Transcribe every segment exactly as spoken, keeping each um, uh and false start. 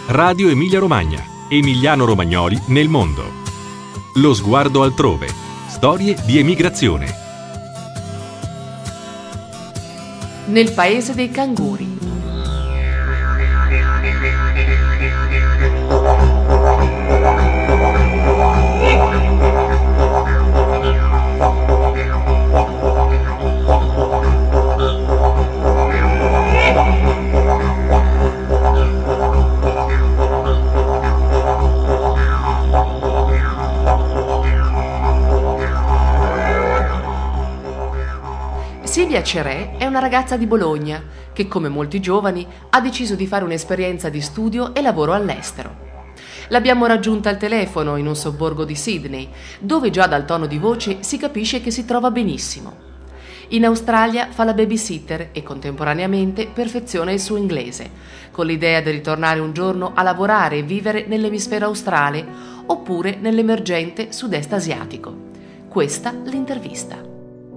Radio Emilia Romagna. Emiliano-romagnoli nel mondo. Lo sguardo altrove. Storie di emigrazione. Nel paese dei canguri. Silvia Cerè è una ragazza di Bologna che, come molti giovani, ha deciso di fare un'esperienza di studio e lavoro all'estero. L'abbiamo raggiunta al telefono in un sobborgo di Sydney, dove già dal tono di voce si capisce che si trova benissimo. In Australia fa la babysitter e contemporaneamente perfeziona il suo inglese, con l'idea di ritornare un giorno a lavorare e vivere nell'emisfero australe oppure nell'emergente sud-est asiatico. Questa l'intervista.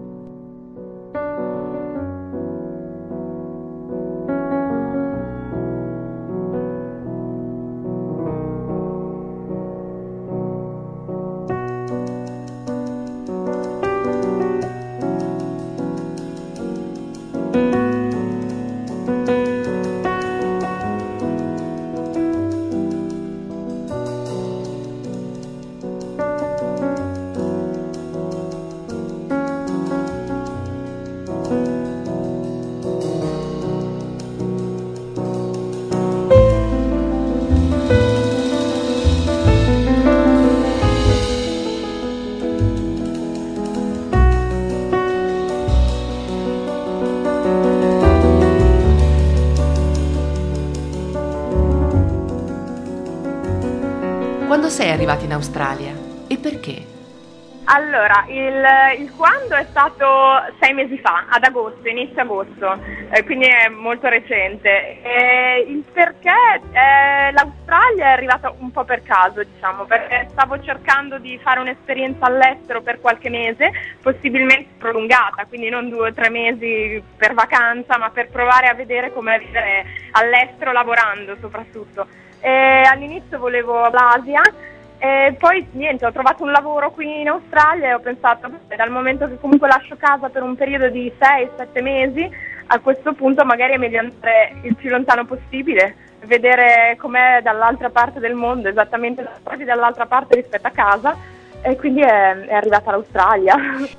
Quando sei arrivata in Australia e perché? Allora, il, il quando è stato sei mesi fa, ad agosto, inizio agosto, eh, quindi è molto recente. E il perché, eh, l'Australia è arrivata un po' per caso, diciamo, perché stavo cercando di fare un'esperienza all'estero per qualche mese, possibilmente prolungata, quindi non due o tre mesi per vacanza, ma per provare a vedere come vivere all'estero lavorando soprattutto. E all'inizio volevo l'Asia. E poi niente, ho trovato un lavoro qui in Australia e ho pensato, beh, dal momento che comunque lascio casa per un periodo di sei sette mesi, a questo punto magari è meglio andare il più lontano possibile, vedere com'è dall'altra parte del mondo, esattamente quasi dall'altra parte rispetto a casa, e quindi è, è arrivata l'Australia.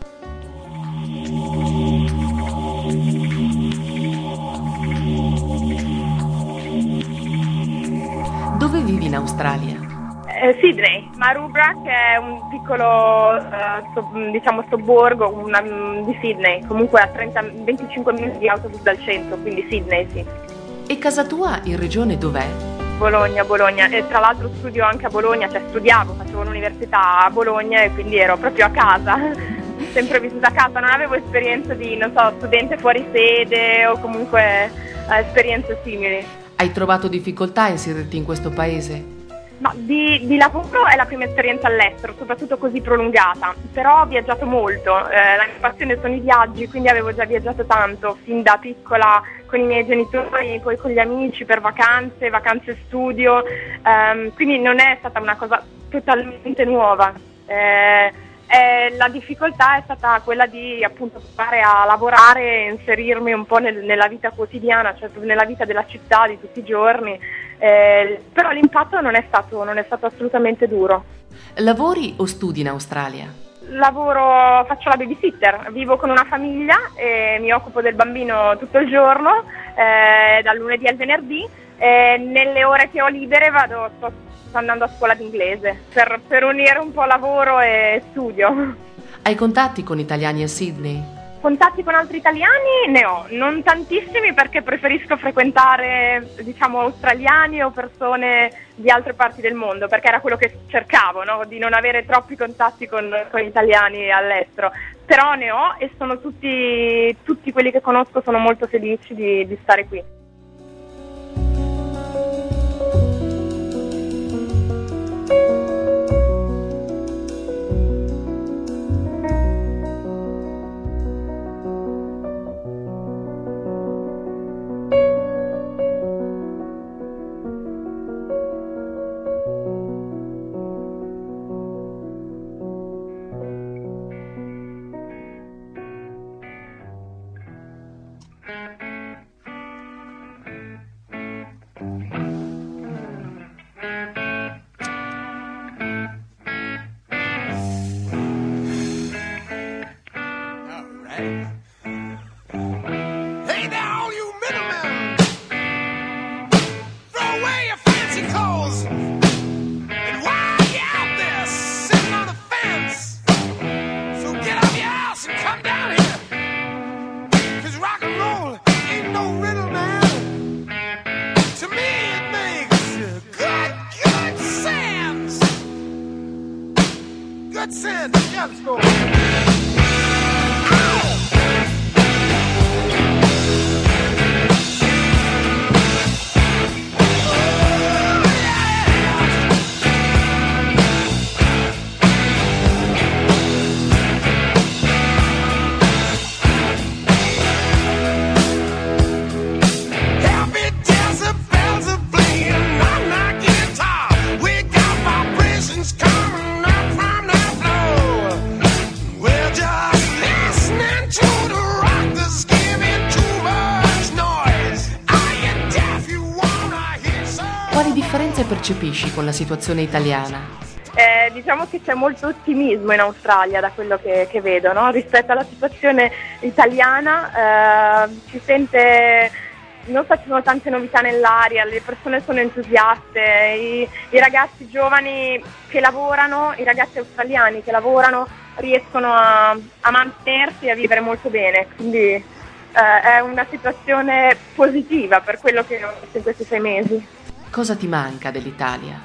Dove vivi in Australia? Eh, Sydney, Maroubra, che è un piccolo eh, so, diciamo sobborgo una, di Sydney, comunque a trenta venticinque minuti di autobus dal centro, quindi Sydney, sì. E casa tua in regione dov'è? Bologna, Bologna, e tra l'altro studio anche a Bologna, cioè studiavo, facevo l'università a Bologna e quindi ero proprio a casa, sempre vissuta a casa, non avevo esperienza di, non so, studente fuori sede o comunque eh, esperienze simili. Hai trovato difficoltà a inserirti in questo paese? No, di, di lavoro è la prima esperienza all'estero, soprattutto così prolungata, però ho viaggiato molto, eh, la mia passione sono i viaggi, quindi avevo già viaggiato tanto, fin da piccola con i miei genitori, poi con gli amici per vacanze, vacanze studio, ehm, quindi non è stata una cosa totalmente nuova. Eh, eh, la difficoltà è stata quella di appunto provare a lavorare e inserirmi un po' nel, nella vita quotidiana, cioè nella vita della città di tutti i giorni. Eh, però l'impatto non è stato, non è stato assolutamente duro. Lavori o studi in Australia? Lavoro, faccio la babysitter, vivo con una famiglia e mi occupo del bambino tutto il giorno, eh, dal lunedì al venerdì, e nelle ore che ho libere vado, sto, sto andando a scuola d'inglese per, per unire un po' lavoro e studio. Hai contatti con italiani a Sydney? Contatti con altri italiani ne ho, non tantissimi perché preferisco frequentare, diciamo, australiani o persone di altre parti del mondo, perché era quello che cercavo, no? Di non avere troppi contatti con, con italiani all'estero. Però ne ho e sono tutti, tutti quelli che conosco sono molto felici di, di stare qui. Percepisci con la situazione italiana? Eh, diciamo che c'è molto ottimismo in Australia da quello che, che vedo, no? Rispetto alla situazione italiana eh, si sente, non so, ci sono tante novità nell'aria, le persone sono entusiaste, i, i ragazzi giovani che lavorano, i ragazzi australiani che lavorano riescono a, a mantenersi e a vivere molto bene, quindi eh, è una situazione positiva per quello che ho visto in questi sei mesi. Cosa ti manca dell'Italia?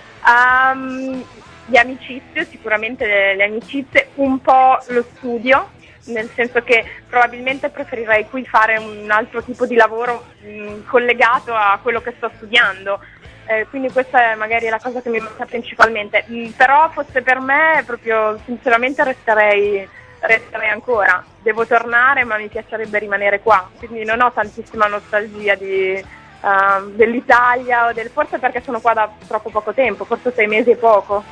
Um, le amicizie, sicuramente le, le amicizie, un po' lo studio, nel senso che probabilmente preferirei qui fare un altro tipo di lavoro mh, collegato a quello che sto studiando, eh, quindi questa è magari la cosa che mi manca principalmente, mh, però fosse per me proprio sinceramente resterei, resterei ancora, devo tornare ma mi piacerebbe rimanere qua, quindi non ho tantissima nostalgia di... Uh, dell'Italia o del, forse perché sono qua da troppo poco tempo, forse sei mesi e poco.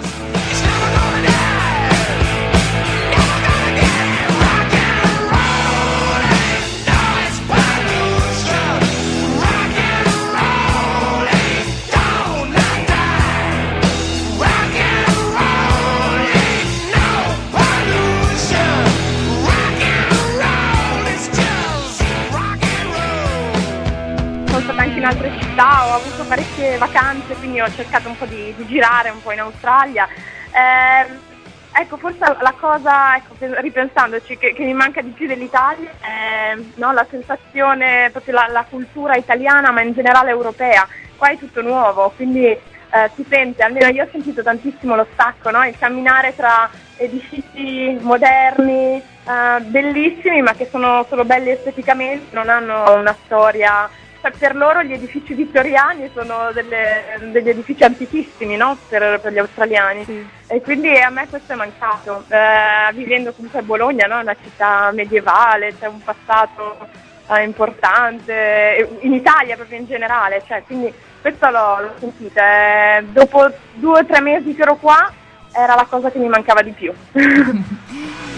In altre città, ho avuto parecchie vacanze, quindi ho cercato un po' di, di girare un po' in Australia. Eh, ecco, forse la cosa, ecco, ripensandoci, che, che mi manca di più dell'Italia è no, la sensazione, proprio la, la cultura italiana, ma in generale europea. Qua è tutto nuovo, quindi eh, si sente, almeno io ho sentito tantissimo lo stacco, no? Il camminare tra edifici moderni, eh, bellissimi, ma che sono solo belli esteticamente, non hanno una storia. Cioè, per loro gli edifici vittoriani sono delle, degli edifici antichissimi, no? per, per gli australiani, sì. E quindi a me questo è mancato, eh, vivendo comunque a Bologna, no? Una città medievale, c'è un passato eh, importante, in Italia proprio in generale, cioè, quindi questo l'ho, l'ho sentito, eh, dopo due o tre mesi che ero qua era la cosa che mi mancava di più.